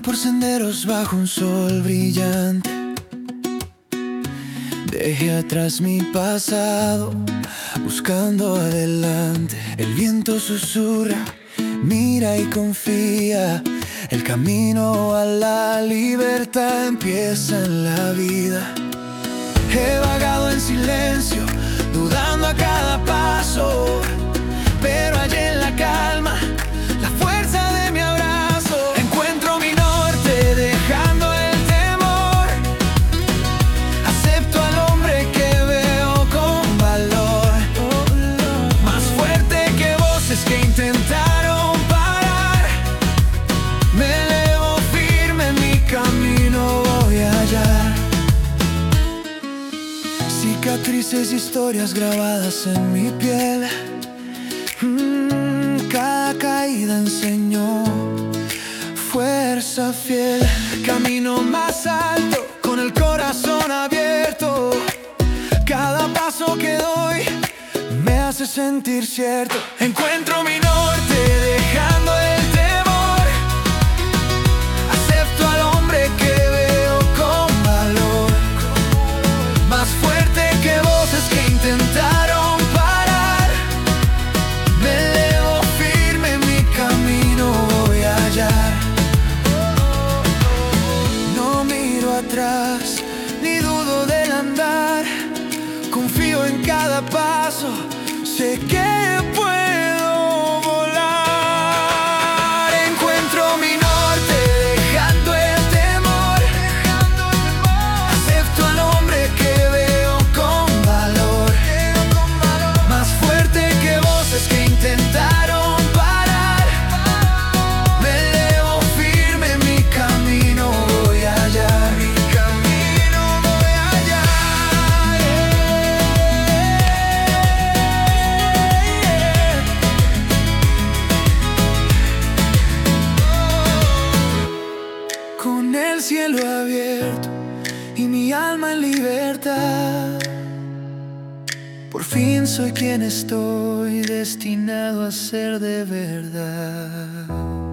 por senderos bajo un sol brillante. Dejé atrás mi pasado, buscando adelante. El viento susurra, mira y confía. El camino a la libertad empieza en la vida. He vagado en silencio, dudando a cada paso, pero allí en la calma, la fuerza de mi abrazo. Encuentro mi norte, dejando el temor. Acepto al hombre que veo con valor, más fuerte que voces que intentaron parar. Me elevo firme, mi camino voy a hallar. Cicatrices, historias grabadas en mi piel. Cada caída enseñó fuerza fiel. Camino más alto, con el corazón abierto. Cada paso que doy me hace sentir cierto. Encuentro mi norte, dejando el temor. Acepto al hombre que veo con valor, más fuerte que voces que intentaron parar. Me elevo firme, mi camino voy a hallar. No miro atrás, ni dudo del andar. Confío en cada paso, sé que puedo volar. Encuentro mi norte, dejando el temor. Acepto al hombre que veo con valor, más fuerte que voces que intentaron parar. Me elevo firme, mi camino voy a hallar. Mi camino voy a hallar. Con el cielo abierto y mi alma en libertad, por fin soy quien estoy destinado a ser de verdad.